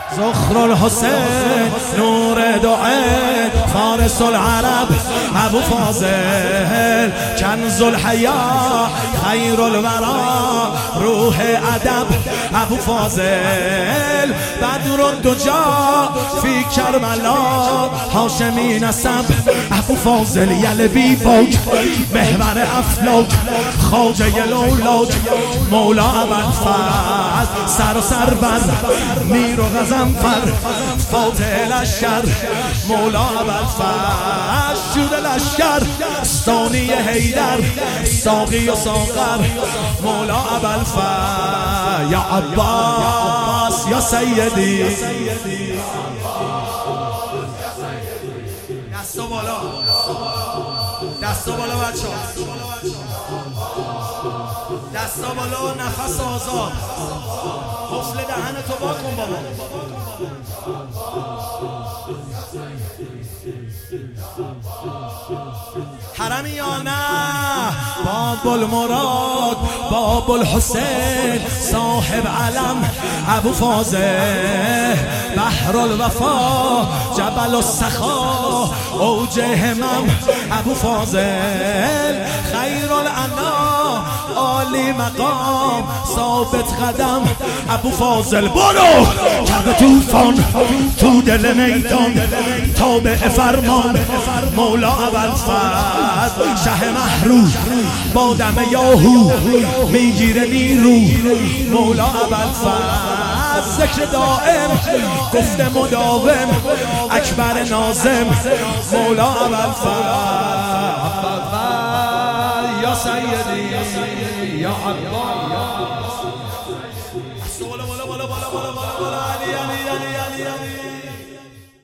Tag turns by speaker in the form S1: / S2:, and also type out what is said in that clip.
S1: زخر الحسین نور دعای فارس العرب ابو فاضل کنز الحیا خیر الورا روح ادب ابو فاضل بدر الدجا فی کربلا هاشمی نسب ابو فاضل یلبی باج محور افلاک خواجه لولاک مولا ابوالفضل سر و سر بر میر و غضنفر فاتح لشکر مولا ابوالفضل شود لشکر ثانی حیدر ساقی و ساغر مولا ابوالفضل یا عباس یا سیدی دستو بالا دستو بالا بچه دستا بالا نفس آزاد قفل دهن تو با کن بابا حرمی یا نه باب المراد باب الحسین صاحب علم ابو فاضل بحر الوفا جبل السخا اوج همم ابو فاضل خیر الانا عالی مقام ثابت قدم ابو فاضل برو کرد توفان تو دل میدان تابع فرمان مولا ابوالفضل شه محروم با دم یاهو میگیره نیرو مولا ابوالفضل ذکر دائم گفت مداوم اکبر ناظم مولا ابوالفضل یا سیدی یا عباس